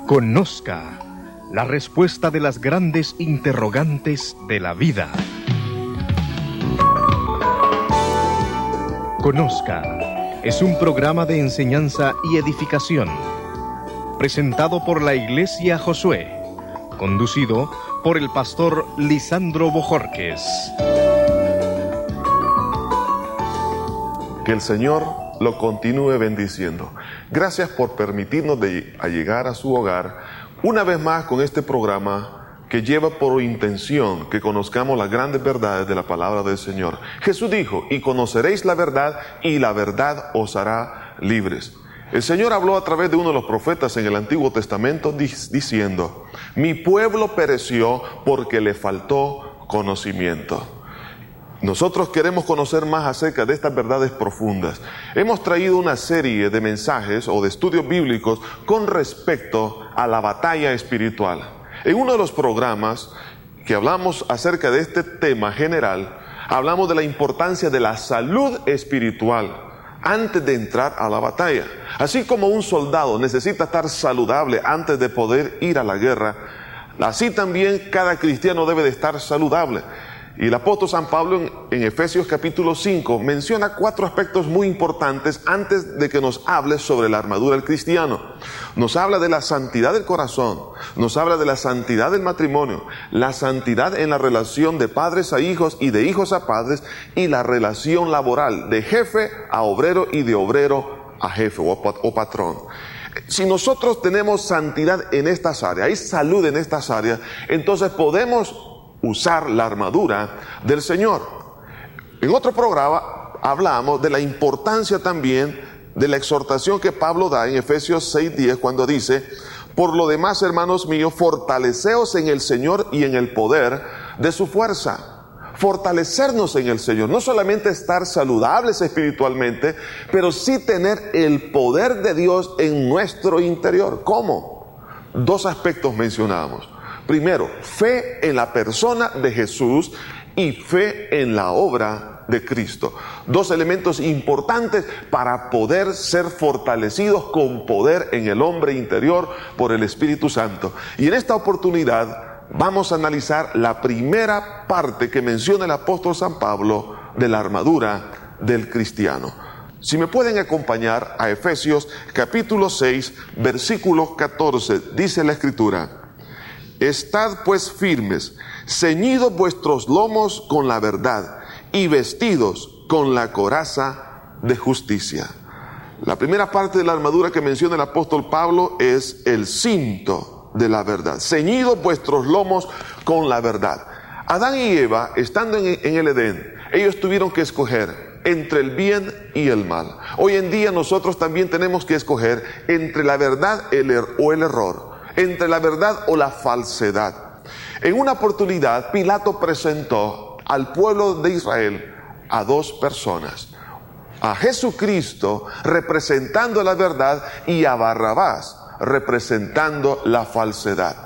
Conozca la respuesta de las grandes interrogantes de la vida. Conozca es un programa de enseñanza y edificación, presentado por la Iglesia Josué, conducido por el pastor Lisandro Bojorquez. Que el Señor lo continúe bendiciendo. Gracias por permitirnos llegar a su hogar una vez más con este programa que lleva por intención que conozcamos las grandes verdades de la palabra del Señor. Jesús dijo: y conoceréis la verdad, y la verdad os hará libres. El Señor habló a través de uno de los profetas en el Antiguo Testamento diciendo: mi pueblo pereció porque le faltó conocimiento. Nosotros queremos conocer más acerca de estas verdades profundas. Hemos traído una serie de mensajes o de estudios bíblicos con respecto a la batalla espiritual. En uno de los programas que hablamos acerca de este tema general, hablamos de la importancia de la salud espiritual antes de entrar a la batalla. Así como un soldado necesita estar saludable antes de poder ir a la guerra, así también cada cristiano debe de estar saludable. Y el apóstol San Pablo en Efesios capítulo 5 menciona 4 aspectos muy importantes antes de que nos hable sobre la armadura del cristiano. Nos habla de la santidad del corazón, nos habla de la santidad del matrimonio, la santidad en la relación de padres a hijos y de hijos a padres, y la relación laboral de jefe a obrero y de obrero a jefe o patrón. Si nosotros tenemos santidad en estas áreas, hay salud en estas áreas, entonces podemos usar la armadura del Señor. En otro programa hablamos de la importancia también de la exhortación que Pablo da en Efesios 6:10 cuando dice: por lo demás, hermanos míos, fortaleceos en el Señor y en el poder de su fuerza. Fortalecernos en el Señor, no solamente estar saludables espiritualmente, pero sí tener el poder de Dios en nuestro interior. ¿Cómo? 2 aspectos mencionamos. Primero, fe en la persona de Jesús y fe en la obra de Cristo. 2 elementos importantes para poder ser fortalecidos con poder en el hombre interior por el Espíritu Santo. Y en esta oportunidad vamos a analizar la primera parte que menciona el apóstol San Pablo de la armadura del cristiano. Si me pueden acompañar a Efesios capítulo 6, versículo 14, dice la Escritura: estad pues firmes, ceñidos vuestros lomos con la verdad y vestidos con la coraza de justicia. La primera parte de la armadura que menciona el apóstol Pablo es el cinto de la verdad. Ceñidos vuestros lomos con la verdad. Adán y Eva, estando en el Edén, ellos tuvieron que escoger entre el bien y el mal. Hoy en día nosotros también tenemos que escoger entre la verdad o el error, entre la verdad o la falsedad. En una oportunidad, Pilato presentó al pueblo de Israel a 2 personas: a Jesucristo representando la verdad y a Barrabás representando la falsedad.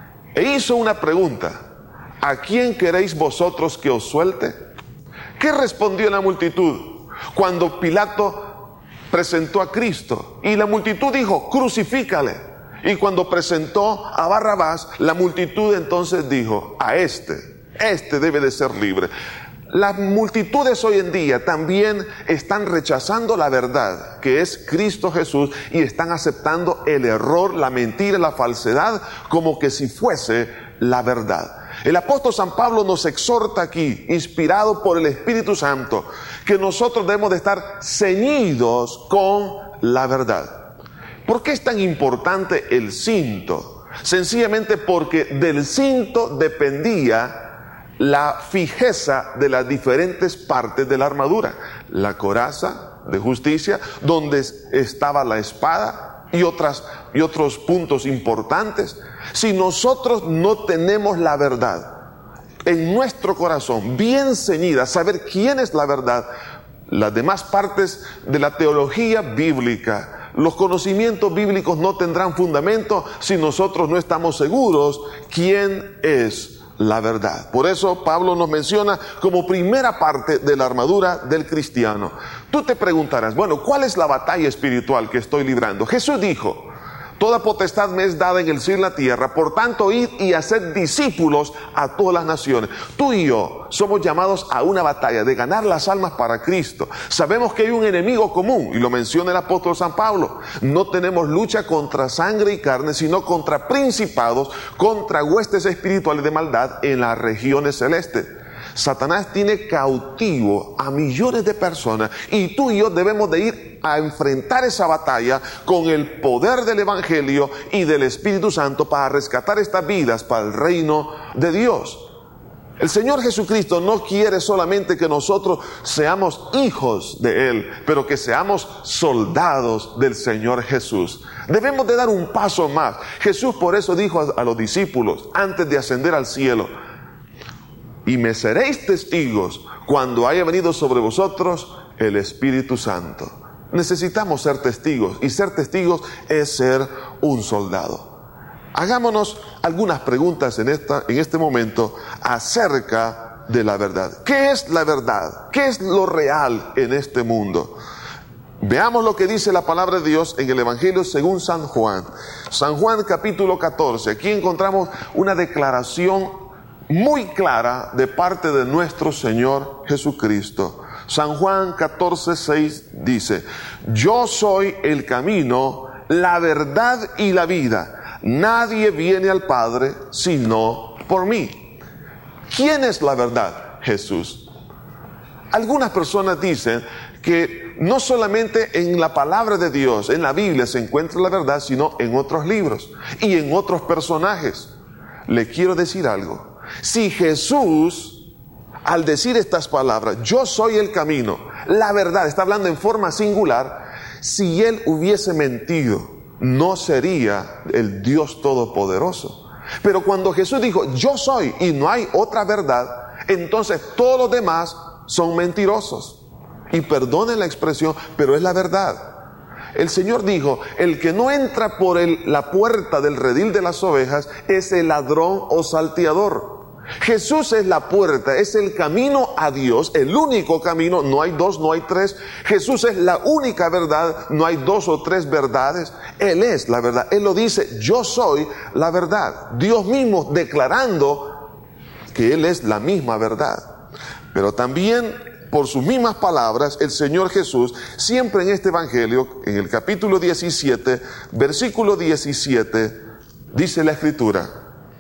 E hizo una pregunta: ¿a quién queréis vosotros que os suelte? ¿Qué respondió la multitud cuando Pilato presentó a Cristo? Y la multitud dijo: crucifícale. Y cuando presentó a Barrabás, la multitud entonces dijo: a este debe de ser libre. Las multitudes hoy en día también están rechazando la verdad, que es Cristo Jesús, y están aceptando el error, la mentira, la falsedad, como que si fuese la verdad. El apóstol San Pablo nos exhorta aquí, inspirado por el Espíritu Santo, que nosotros debemos de estar ceñidos con la verdad. ¿Por qué es tan importante el cinto? Sencillamente porque del cinto dependía la fijeza de las diferentes partes de la armadura. La coraza de justicia, donde estaba la espada y otros puntos importantes. Si nosotros no tenemos la verdad en nuestro corazón bien ceñida, saber quién es la verdad, las demás partes de la teología bíblica, los conocimientos bíblicos no tendrán fundamento si nosotros no estamos seguros quién es la verdad. Por eso Pablo nos menciona como primera parte de la armadura del cristiano. Tú te preguntarás, bueno, ¿cuál es la batalla espiritual que estoy librando? Jesús dijo: Toda potestad me es dada en el cielo y en la tierra. Por tanto, id y haced discípulos a todas las naciones. Tú y yo somos llamados a una batalla de ganar las almas para Cristo. Sabemos que hay un enemigo común, y lo menciona el apóstol San Pablo. No tenemos lucha contra sangre y carne, sino contra principados, contra huestes espirituales de maldad en las regiones celestes. Satanás tiene cautivo a millones de personas, y tú y yo debemos de ir a enfrentar esa batalla con el poder del Evangelio y del Espíritu Santo para rescatar estas vidas para el reino de Dios. El Señor Jesucristo no quiere solamente que nosotros seamos hijos de Él, pero que seamos soldados del Señor Jesús. Debemos de dar un paso más. Jesús por eso dijo a los discípulos antes de ascender al cielo: y me seréis testigos cuando haya venido sobre vosotros el Espíritu Santo. Necesitamos ser testigos, y ser testigos es ser un soldado. Hagámonos algunas preguntas en este momento acerca de la verdad. ¿Qué es la verdad? ¿Qué es lo real en este mundo? Veamos lo que dice la palabra de Dios en el Evangelio según San Juan. San Juan capítulo 14. Aquí encontramos una declaración muy clara de parte de nuestro Señor Jesucristo. San Juan 14:6 dice: yo soy el camino, la verdad y la vida. Nadie viene al Padre sino por mí. ¿Quién es la verdad? Jesús. Algunas personas dicen que no solamente en la palabra de Dios, en la Biblia se encuentra la verdad, sino en otros libros y en otros personajes. Le quiero decir algo. Si Jesús, al decir estas palabras, yo soy el camino, la verdad, está hablando en forma singular, si Él hubiese mentido, no sería el Dios Todopoderoso. Pero cuando Jesús dijo, yo soy y no hay otra verdad, entonces todos los demás son mentirosos. Y perdonen la expresión, pero es la verdad. El Señor dijo, el que no entra por la puerta del redil de las ovejas es el ladrón o salteador. Jesús es la puerta, es el camino a Dios, el único camino, no hay dos, no hay tres. Jesús es la única verdad, no hay dos o tres verdades. Él es la verdad, Él lo dice, yo soy la verdad. Dios mismo declarando que Él es la misma verdad. Pero también, por sus mismas palabras, el Señor Jesús, siempre en este Evangelio, en el capítulo 17, versículo 17, dice la Escritura: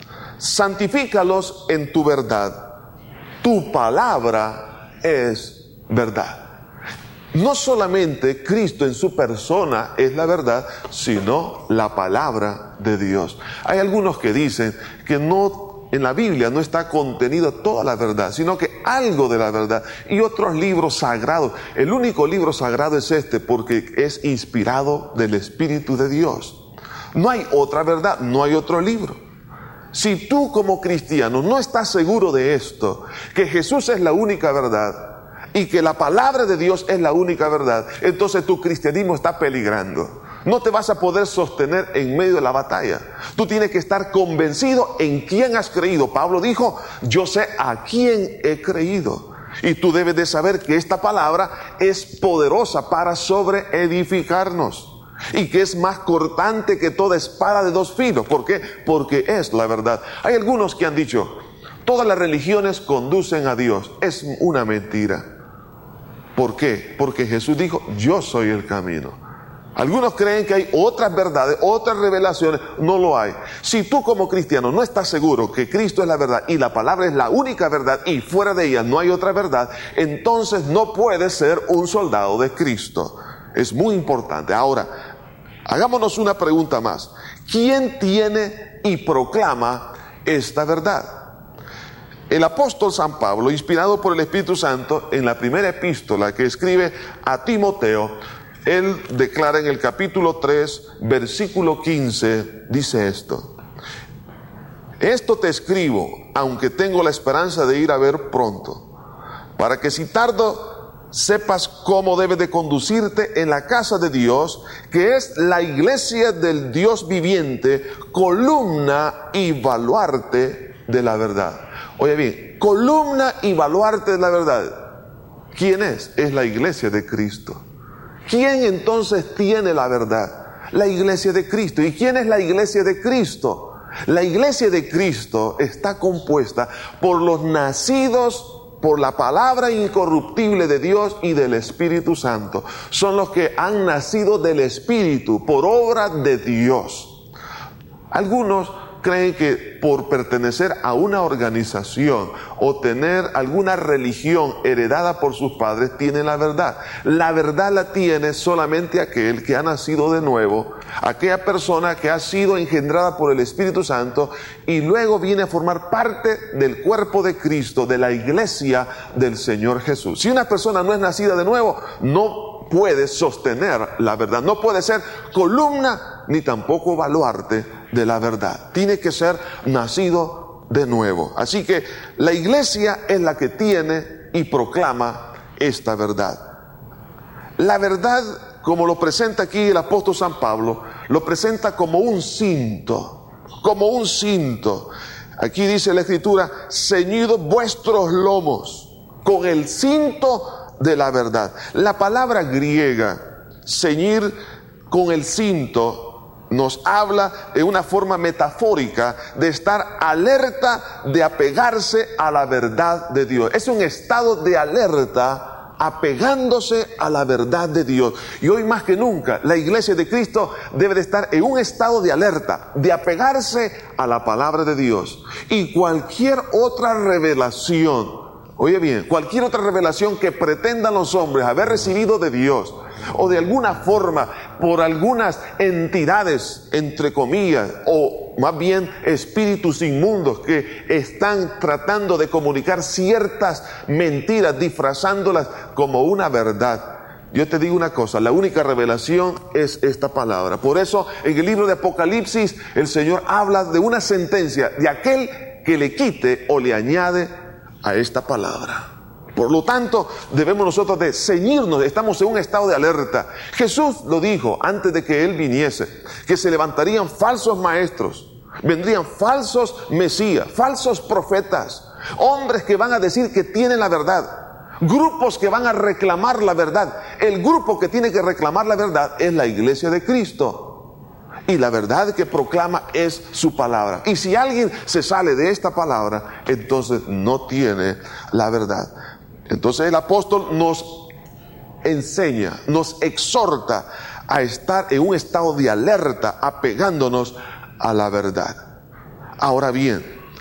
santifícalos en tu verdad, tu palabra es verdad. No solamente Cristo en su persona es la verdad, sino la palabra de Dios. Hay algunos que dicen que en la Biblia no está contenido toda la verdad, sino que algo de la verdad, y otros libros sagrados. El único libro sagrado es este, porque es inspirado del Espíritu de Dios. No hay otra verdad, no hay otro libro. Si tú como cristiano no estás seguro de esto, que Jesús es la única verdad y que la palabra de Dios es la única verdad, entonces tu cristianismo está peligrando. No te vas a poder sostener en medio de la batalla. Tú tienes que estar convencido en quién has creído. Pablo dijo, yo sé a quién he creído. Y tú debes de saber que esta palabra es poderosa para sobreedificarnos. Y que es más cortante que toda espada de dos filos. ¿Por qué? Porque es la verdad. Hay algunos que han dicho, todas las religiones conducen a Dios. Es una mentira. ¿Por qué? Porque Jesús dijo, yo soy el camino. Algunos creen que hay otras verdades, otras revelaciones. No lo hay. Si tú como cristiano no estás seguro que Cristo es la verdad y la palabra es la única verdad y fuera de ella no hay otra verdad, entonces no puedes ser un soldado de Cristo. Es muy importante. Ahora, hagámonos una pregunta más. ¿Quién tiene y proclama esta verdad? El apóstol San Pablo, inspirado por el Espíritu Santo, en la primera epístola que escribe a Timoteo, él declara en el capítulo 3, versículo 15, dice esto: esto te escribo, aunque tengo la esperanza de ir a ver pronto, para que si tardo sepas cómo debes de conducirte en la casa de Dios, que es la iglesia del Dios viviente, columna y baluarte de la verdad. Oye bien, columna y baluarte de la verdad. ¿Quién es? Es la iglesia de Cristo. ¿Quién entonces tiene la verdad? La iglesia de Cristo. ¿Y quién es la iglesia de Cristo? La iglesia de Cristo está compuesta por los nacidos por la palabra incorruptible de Dios y del Espíritu Santo. Son los que han nacido del Espíritu por obra de Dios. Algunos creen que por pertenecer a una organización o tener alguna religión heredada por sus padres tienen la verdad. La verdad la tiene solamente aquel que ha nacido de nuevo, aquella persona que ha sido engendrada por el Espíritu Santo y luego viene a formar parte del cuerpo de Cristo, de la iglesia del Señor Jesús. Si una persona no es nacida de nuevo, no puede sostener la verdad, no puede ser columna ni tampoco baluarte de la verdad. Tiene que ser nacido de nuevo. Así que la iglesia es la que tiene y proclama esta verdad. La verdad, como lo presenta aquí el apóstol San Pablo, lo presenta como un cinto, como un cinto. Aquí dice la Escritura: ceñidos vuestros lomos con el cinto de la verdad. La palabra griega, ceñir con el cinto, nos habla de una forma metafórica de estar alerta, de apegarse a la verdad de Dios. Es un estado de alerta, apegándose a la verdad de Dios. Y hoy más que nunca, la iglesia de Cristo debe de estar en un estado de alerta, de apegarse a la palabra de Dios. Y cualquier otra revelación, oye bien, cualquier otra revelación que pretendan los hombres haber recibido de Dios, o de alguna forma por algunas entidades, entre comillas, o más bien espíritus inmundos que están tratando de comunicar ciertas mentiras, disfrazándolas como una verdad. Yo te digo una cosa, la única revelación es esta palabra. Por eso en el libro de Apocalipsis el Señor habla de una sentencia de aquel que le quite o le añade a esta palabra. Por lo tanto, debemos nosotros de ceñirnos, estamos en un estado de alerta. Jesús lo dijo antes de que Él viniese, que se levantarían falsos maestros, vendrían falsos mesías, falsos profetas, hombres que van a decir que tienen la verdad, grupos que van a reclamar la verdad. El grupo que tiene que reclamar la verdad es la iglesia de Cristo. Y la verdad que proclama es su palabra. Y si alguien se sale de esta palabra, entonces no tiene la verdad. Entonces el apóstol nos enseña, nos exhorta a estar en un estado de alerta, apegándonos a la verdad. Ahora bien,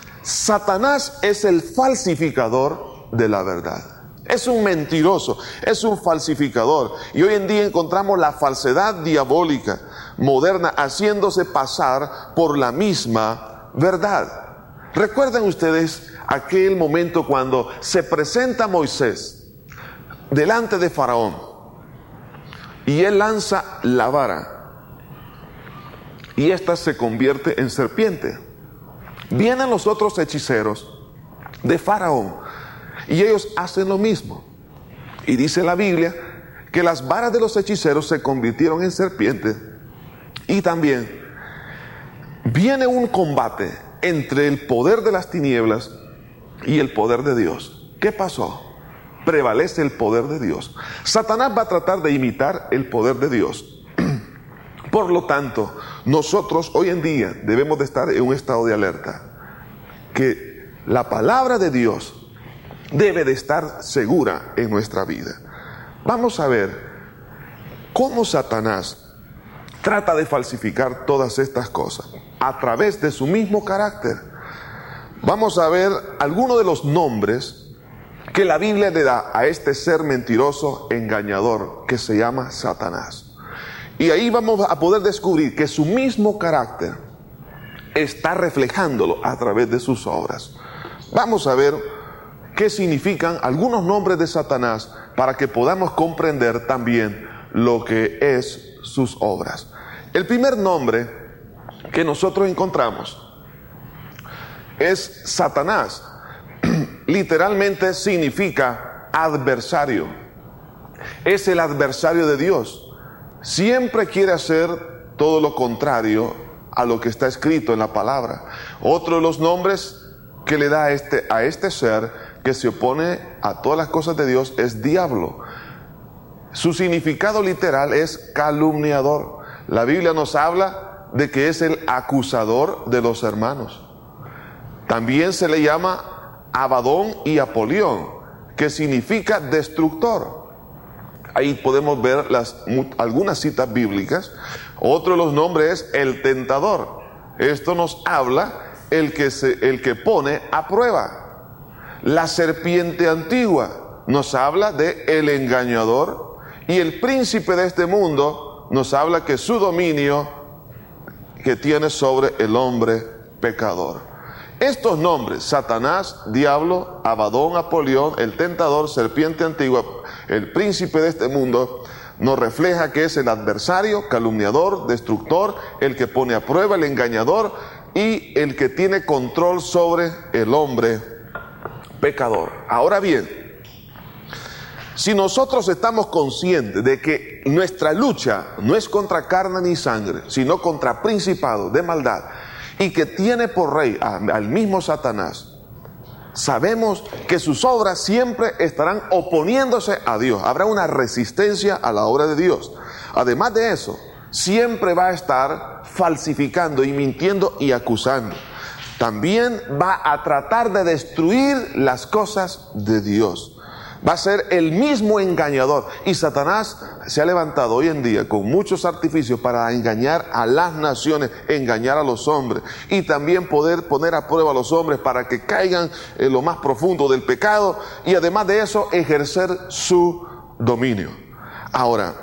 Satanás es el falsificador de la verdad. Es un mentiroso, es un falsificador. Y hoy en día encontramos la falsedad diabólica moderna haciéndose pasar por la misma verdad. ¿Recuerdan ustedes aquel momento cuando se presenta Moisés delante de Faraón y él lanza la vara y ésta se convierte en serpiente? Vienen los otros hechiceros de Faraón y ellos hacen lo mismo, y dice la Biblia que las varas de los hechiceros se convirtieron en serpientes. Y también viene un combate entre el poder de las tinieblas y el poder de Dios. ¿Qué pasó? Prevalece el poder de Dios. Satanás va a tratar de imitar el poder de Dios. Por lo tanto, nosotros hoy en día debemos de estar en un estado de alerta, que la palabra de Dios debe de estar segura en nuestra vida. Vamos a ver cómo Satanás trata de falsificar todas estas cosas a través de su mismo carácter. Vamos a ver algunos de los nombres que la Biblia le da a este ser mentiroso, engañador, que se llama Satanás. Y ahí vamos a poder descubrir que su mismo carácter está reflejándolo a través de sus obras. Vamos a ver qué significan algunos nombres de Satanás para que podamos comprender también lo que es sus obras. El primer nombre que nosotros encontramos es Satanás. Literalmente significa adversario. Es el adversario de Dios. Siempre quiere hacer todo lo contrario a lo que está escrito en la palabra. Otro de los nombres que le da a este ser que se opone a todas las cosas de Dios es diablo. Su significado literal es calumniador. La Biblia nos habla de que es el acusador de los hermanos. También se le llama Abadón y Apolión, que significa destructor. Ahí podemos ver algunas citas bíblicas. Otro de los nombres es el tentador. Esto nos habla el que pone a prueba. La serpiente antigua nos habla de el engañador, y el príncipe de este mundo nos habla que su dominio que tiene sobre el hombre pecador. Estos nombres, Satanás, diablo, Abadón, Apolión, el tentador, serpiente antigua, el príncipe de este mundo, nos refleja que es el adversario, calumniador, destructor, el que pone a prueba, el engañador, y el que tiene control sobre el hombre pecador. Ahora bien, si nosotros estamos conscientes de que nuestra lucha no es contra carne ni sangre, sino contra principados de maldad, y que tiene por rey al mismo Satanás, sabemos que sus obras siempre estarán oponiéndose a Dios. Habrá una resistencia a la obra de Dios. Además de eso, siempre va a estar falsificando y mintiendo y acusando. También va a tratar de destruir las cosas de Dios. Va a ser el mismo engañador. Y Satanás se ha levantado hoy en día con muchos artificios para engañar a las naciones, engañar a los hombres, y también poder poner a prueba a los hombres para que caigan en lo más profundo del pecado, y además de eso ejercer su dominio. Ahora,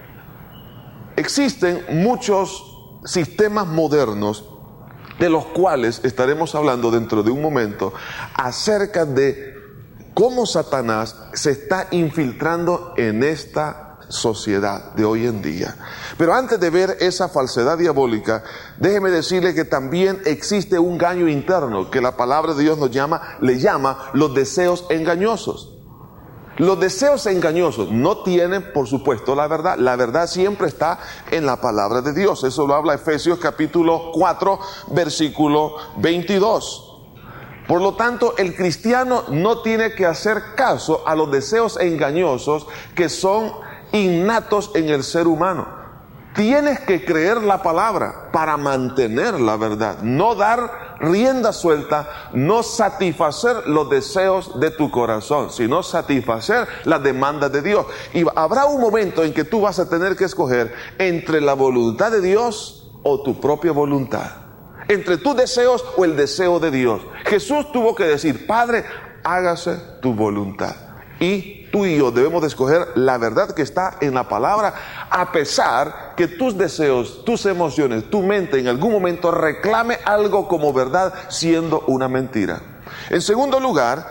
existen muchos sistemas modernos de los cuales estaremos hablando dentro de un momento acerca de cómo Satanás se está infiltrando en esta sociedad de hoy en día. Pero antes de ver esa falsedad diabólica, déjeme decirle que también existe un engaño interno que la palabra de Dios le llama los deseos engañosos. Los deseos engañosos no tienen, por supuesto, la verdad. La verdad siempre está en la palabra de Dios. Eso lo habla Efesios capítulo 4, versículo 22. Por lo tanto, el cristiano no tiene que hacer caso a los deseos engañosos que son innatos en el ser humano. Tienes que creer la palabra para mantener la verdad, no dar rienda suelta, no satisfacer los deseos de tu corazón, sino satisfacer las demandas de Dios. Y habrá un momento en que tú vas a tener que escoger entre la voluntad de Dios o tu propia voluntad, entre tus deseos o el deseo de Dios. Jesús tuvo que decir: Padre, hágase tu voluntad. Y tú y yo debemos de escoger la verdad que está en la palabra, a pesar que tus deseos, tus emociones, tu mente en algún momento reclame algo como verdad siendo una mentira. En segundo lugar,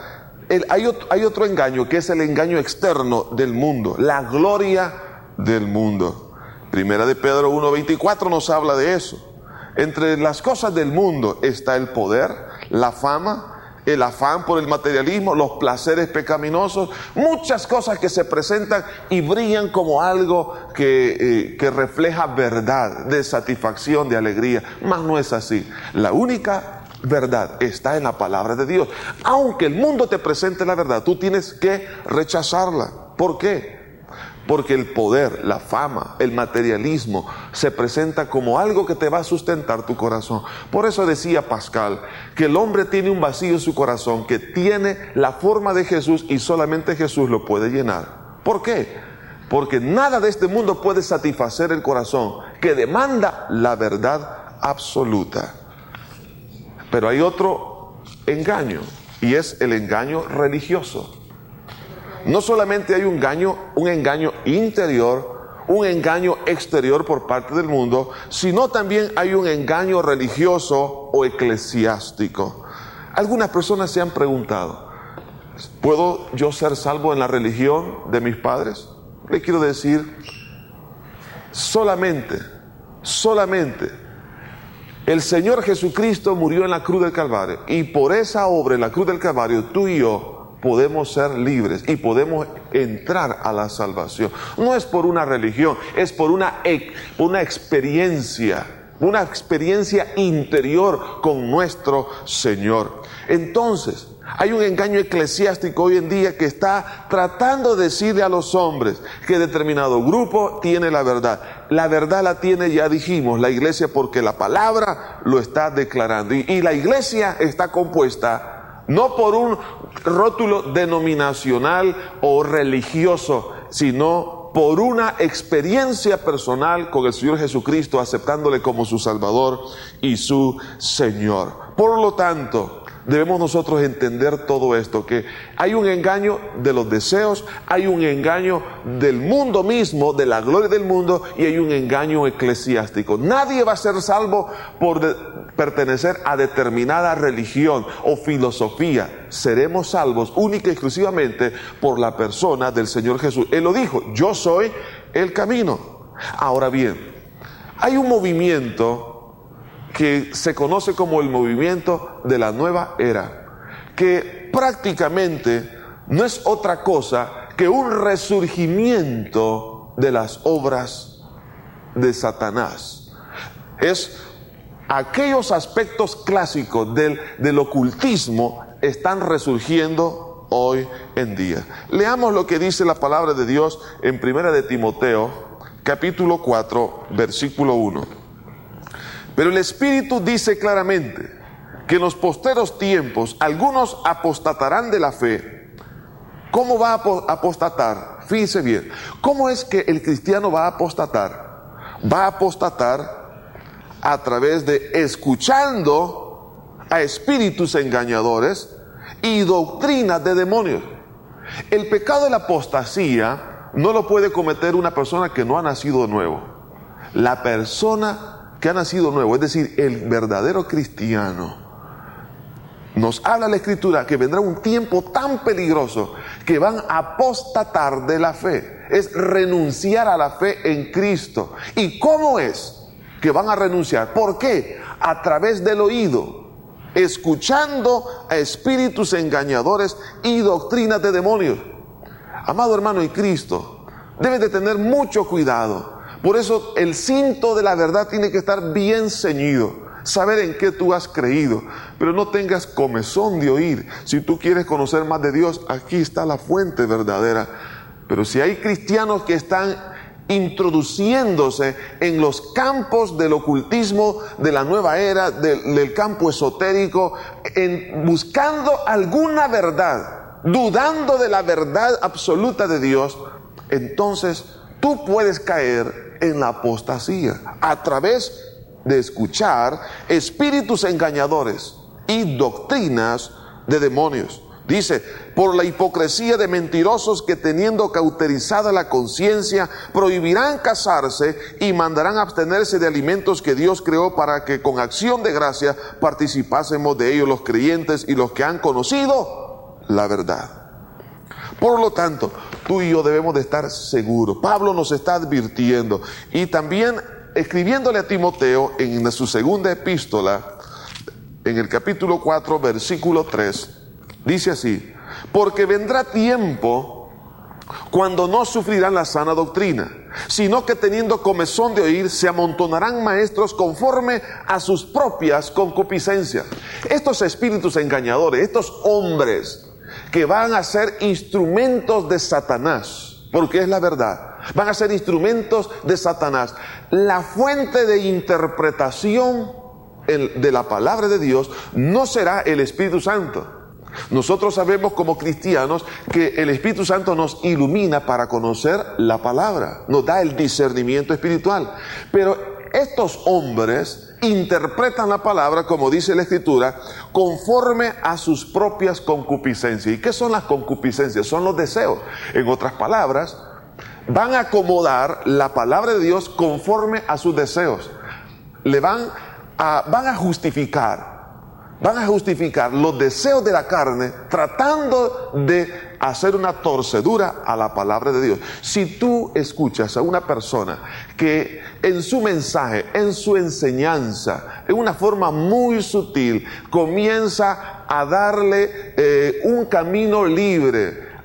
hay otro engaño, que es el engaño externo del mundo, la gloria del mundo. Primera de Pedro 1:24 nos habla de eso. Entre las cosas del mundo está el poder, la fama, el afán por el materialismo, los placeres pecaminosos, muchas cosas que se presentan y brillan como algo que refleja verdad, de satisfacción, de alegría. Mas no es así. La única verdad está en la palabra de Dios. Aunque el mundo te presente la verdad, tú tienes que rechazarla. ¿Por qué? Porque el poder, la fama, el materialismo se presenta como algo que te va a sustentar tu corazón. Por eso decía Pascal que el hombre tiene un vacío en su corazón que tiene la forma de Jesús y solamente Jesús lo puede llenar. ¿Por qué? Porque nada de este mundo puede satisfacer el corazón que demanda la verdad absoluta. Pero hay otro engaño, y es el engaño religioso. No solamente hay un engaño interior, un engaño exterior por parte del mundo, sino también hay un engaño religioso o eclesiástico. Algunas personas se han preguntado: ¿puedo yo ser salvo en la religión de mis padres? Le quiero decir, solamente el Señor Jesucristo murió en la cruz del Calvario, y por esa obra en la cruz del Calvario tú y yo podemos ser libres y podemos entrar a la salvación. No es por una religión, es por una experiencia interior con nuestro Señor. Entonces, Hay un engaño eclesiástico hoy en día que está tratando de decirle a los hombres que determinado grupo tiene la verdad. La verdad la tiene, ya dijimos, la iglesia, porque la palabra lo está declarando. Y la iglesia está compuesta no por un rótulo denominacional o religioso, sino por una experiencia personal con el Señor Jesucristo, aceptándole como su Salvador y su Señor. Por lo tanto, debemos nosotros entender todo esto, que hay un engaño de los deseos, hay un engaño del mundo mismo, de la gloria del mundo, y hay un engaño eclesiástico. Nadie va a ser salvo por pertenecer a determinada religión o filosofía. Seremos salvos única y exclusivamente por la persona del Señor Jesús. Él lo dijo: yo soy el camino. Ahora bien, hay un movimiento que se conoce como el movimiento de la nueva era, que prácticamente no es otra cosa que un resurgimiento de las obras de Satanás. Es aquellos aspectos clásicos del ocultismo están resurgiendo hoy en día. Leamos lo que dice la palabra de Dios en 1 de Timoteo, capítulo 4, versículo 1. Pero el Espíritu dice claramente que en los posteros tiempos algunos apostatarán de la fe. ¿Cómo va a apostatar? Fíjense bien. ¿Cómo es que el cristiano va a apostatar? Va a apostatar a través de escuchando a espíritus engañadores y doctrinas de demonios. El pecado de la apostasía no lo puede cometer una persona que no ha nacido de nuevo. La persona que ha nacido nuevo, es decir, el verdadero cristiano, nos habla la Escritura que vendrá un tiempo tan peligroso que van a apostatar de la fe. Es renunciar a la fe en Cristo. ¿Y cómo es que van a renunciar? ¿Por qué? A través del oído, escuchando a espíritus engañadores y doctrinas de demonios. Amado hermano en Cristo, debes de tener mucho cuidado. Por eso el cinto de la verdad tiene que estar bien ceñido, saber en qué tú has creído, pero no tengas comezón de oír. Si tú quieres conocer más de Dios, aquí está la fuente verdadera. Pero si hay cristianos que están introduciéndose en los campos del ocultismo, de la nueva era, del campo esotérico, buscando alguna verdad, dudando de la verdad absoluta de Dios, entonces tú puedes caer en la apostasía a través de escuchar espíritus engañadores y doctrinas de demonios. Dice: por la hipocresía de mentirosos que, teniendo cauterizada la conciencia, prohibirán casarse y mandarán abstenerse de alimentos que Dios creó, para que con acción de gracia participásemos de ellos los creyentes y los que han conocido la verdad. Por lo tanto, tú y yo debemos de estar seguros. Pablo nos está advirtiendo, y también escribiéndole a Timoteo en su segunda epístola, en el capítulo 4, versículo 3, dice así: porque vendrá tiempo cuando no sufrirán la sana doctrina, sino que teniendo comezón de oír, se amontonarán maestros conforme a sus propias concupiscencias. Estos espíritus engañadores, estos hombres que van a ser instrumentos de Satanás, porque es la verdad, van a ser instrumentos de Satanás. La fuente de interpretación de la palabra de Dios no será el Espíritu Santo. Nosotros sabemos como cristianos que el Espíritu Santo nos ilumina para conocer la palabra, nos da el discernimiento espiritual, pero estos hombres interpretan la palabra, como dice la Escritura, conforme a sus propias concupiscencias. ¿Y qué son las concupiscencias? Son los deseos. En otras palabras, van a acomodar la palabra de Dios conforme a sus deseos. Van a justificar los deseos de la carne, tratando de hacer una torcedura a la palabra de Dios. Si tú escuchas a una persona que en su mensaje, en su enseñanza, en una forma muy sutil, comienza a darle un camino libre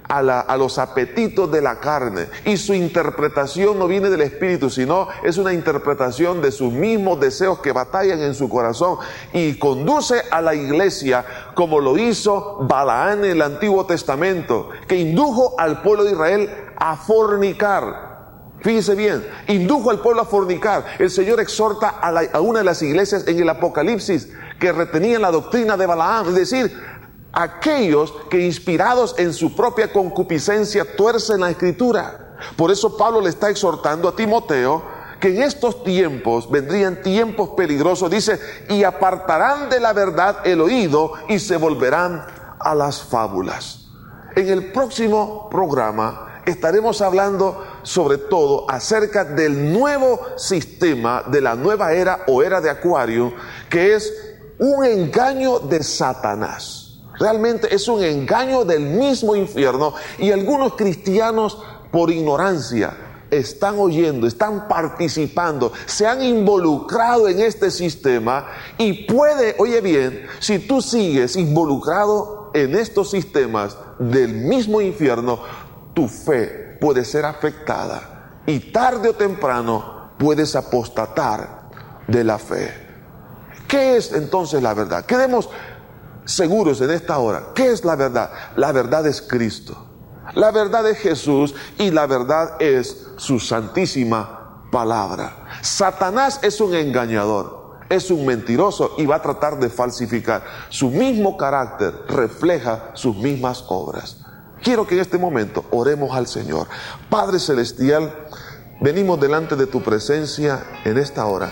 a los apetitos de la carne, y su interpretación no viene del Espíritu, sino es una interpretación de sus mismos deseos que batallan en su corazón, y conduce a la iglesia como lo hizo Balaán en el Antiguo Testamento, que indujo al pueblo de Israel a fornicar. Fíjese bien, indujo al pueblo a fornicar. El Señor exhorta a una de las iglesias en el Apocalipsis que retenían la doctrina de Balaam, es decir, aquellos que inspirados en su propia concupiscencia tuercen la Escritura. Por eso Pablo le está exhortando a Timoteo que en estos tiempos vendrían tiempos peligrosos. Dice, y apartarán de la verdad el oído y se volverán a las fábulas. En el próximo programa estaremos hablando sobre todo acerca del nuevo sistema, de la nueva era o era de Acuario, que es un engaño de Satanás. Realmente es un engaño del mismo infierno, y algunos cristianos por ignorancia están oyendo, están participando, se han involucrado en este sistema, y puede, oye bien, si tú sigues involucrado en estos sistemas del mismo infierno, tu fe puede ser afectada y tarde o temprano puedes apostatar de la fe. ¿Qué es entonces la verdad? Quedemos seguros en esta hora. ¿Qué es la verdad? La verdad es Cristo, la verdad es Jesús, y la verdad es su santísima palabra. Satanás es un engañador, es un mentiroso, y va a tratar de falsificar. Su mismo carácter refleja sus mismas obras. Quiero que en este momento oremos al Señor. Padre Celestial, venimos delante de tu presencia en esta hora.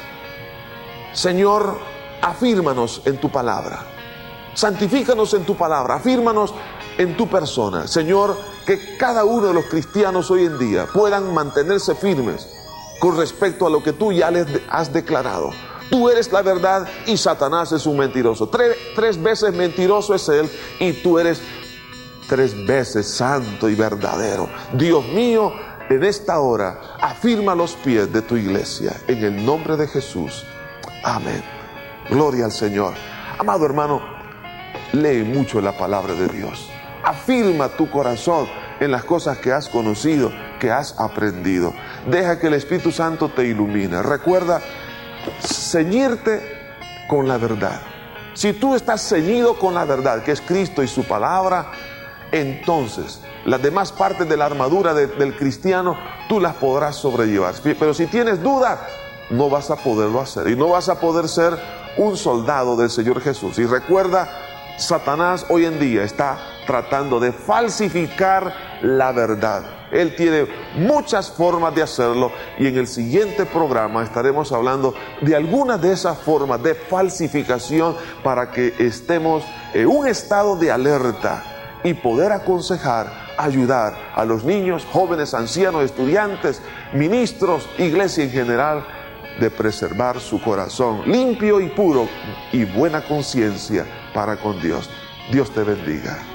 Señor, afírmanos en tu palabra. Santifícanos en tu palabra, afírmanos en tu persona. Señor, que cada uno de los cristianos hoy en día puedan mantenerse firmes con respecto a lo que tú ya les has declarado. Tú eres la verdad y Satanás es un mentiroso. Tres veces mentiroso es él, y tú eres 3 veces santo y verdadero. Dios mío, en esta hora afirma los pies de tu iglesia en el nombre de Jesús. Amén. Gloria al Señor. Amado hermano, lee mucho la palabra de Dios. Afirma tu corazón en las cosas que has conocido, que has aprendido. Deja que el Espíritu Santo te ilumine. Recuerda ceñirte con la verdad. Si tú estás ceñido con la verdad, que es Cristo y su palabra, entonces las demás partes de la armadura del cristiano tú las podrás sobrellevar. Pero si tienes duda, no vas a poderlo hacer, y no vas a poder ser un soldado del Señor Jesús. Y recuerda, Satanás hoy en día está tratando de falsificar la verdad. Él tiene muchas formas de hacerlo, y en el siguiente programa estaremos hablando de algunas de esas formas de falsificación para que estemos en un estado de alerta y poder aconsejar, ayudar a los niños, jóvenes, ancianos, estudiantes, ministros, iglesia en general, de preservar su corazón limpio y puro y buena conciencia para con Dios. Dios te bendiga.